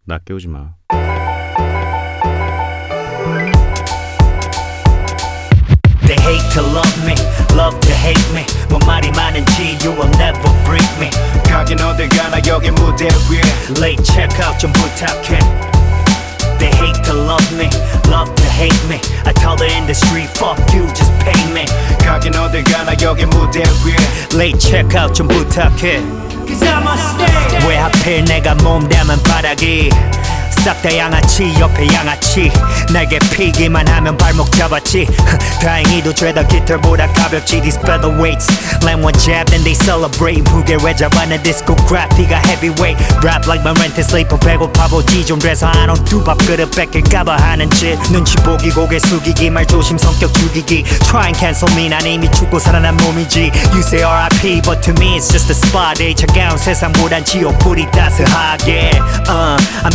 나 깨우지 마. They hate to love me, love to hate me. 뭐 말이 많은지 you will never break me. 가긴 어딜 가나 여기 무대 위에 Late checkout 좀 부탁해. They hate to love me, love to hate me. I tell the industry fuck you, just pay me. 가긴 어딜 가나 여기 무대 위에 Late checkout 좀 부탁해. 왜 하필 내가 몸담은 바닥이 싹 다 양아치 옆에 양아치 날개 피기만 하면 발목 잡았지. 다행히도 죄다 깃털보다 가볍지. These featherweights land one jab then they celebrate. 무게 왜 잡았는 discography가 heavyweight. Rap like my rent is late. 배고파 보지 좀 돼서 안 온 두 밥 그릇 뺏길까봐 하는 짓. 눈치 보기 고개 숙이기 말 조심 성격 죽이기. Try and cancel me 난 이미 죽고 살아난 몸이지. You say RIP but to me it's just a spa day. 차가운 세상보단 지옥불이 따스하게 I'm